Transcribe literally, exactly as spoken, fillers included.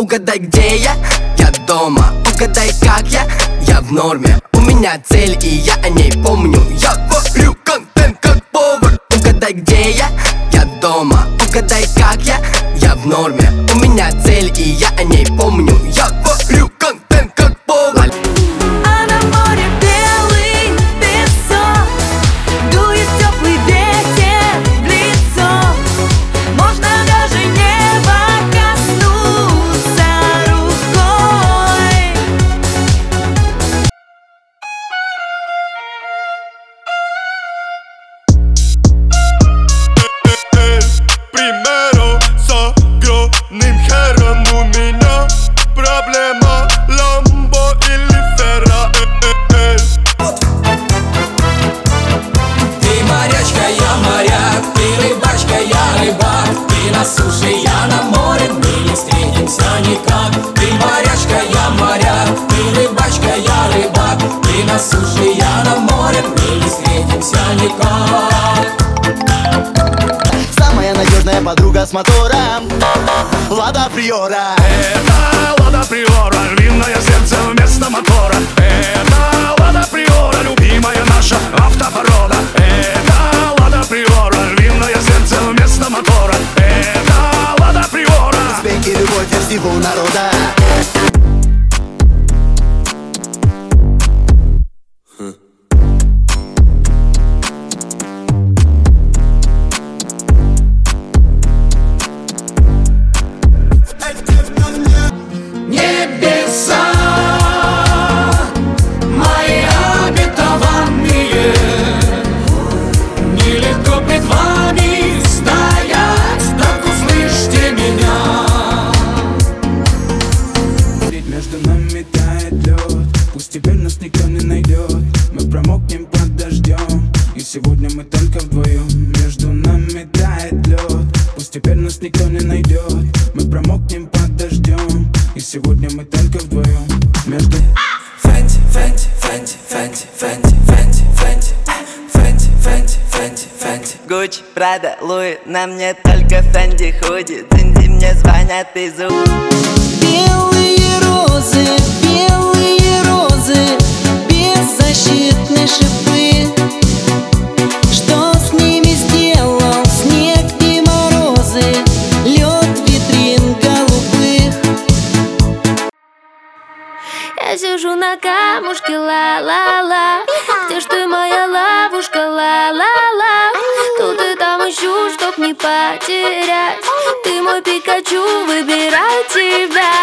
Угадай, где я? Я дома. Угадай, как я? Я в норме. У меня цель, и я о ней помню. Я варю контент как повар. Угадай, где я? Я дома. Угадай, как я? Я в норме. У меня цель, и я о ней помню. Я варю контент как повар. А на море белый песок, дует теплый ветер в лицо. Можно даже неба коснуться рукой. Примеру с огромным хером. У меня проблема Ламбо или Ферра. Ты морячка, я моряк, ты рыбачка, я рыбак. Ты на суше, я на море, мы не встретимся никак. Ты морячка, я моряк, ты рыбачка, я рыбак. Ты на суше, я на море, мы не встретимся никак. Самая надежная подруга с мотором Лада Приора. Это Лада Приора, львиное сердце вместо мотора. Это Лада Приора, любимая наша автопорода. Это Лада Приора, львиное сердце вместо мотора. Это Лада Приора. Успех и любовь для всего народа. Небеса мои обетованные, нелегко пред вами стоять, так услышьте меня. Между нами тает лед, пусть теперь нас никто не найдет. Мы промокнем под дождем, и сегодня мы только вдвоем. Между нами тает лед, пусть теперь нас никто не найдет. Мы промокнем под дождем, и сегодня мы только вдвоем. Между Фэнти, Фэнти, Фэнти, Фэнти, Фэнти, Фэнти, Фэнти, Фэнти, Фэнти, Фэнти, Фэнти. Гуччи, Прада, Луи, на мне только Фэнди худи. Динди мне звонят из У. Белые розы, белые розы, беззащитные шипы. Что с ними сделал снег и морозы, лед витрин голубых? Я сижу на камушке, ла-ла-ла. Где ж ты, моя ловушка, ла-ла-ла? Тут и там ищу, чтоб не потерять. Ты мой Пикачу, выбирай тебя.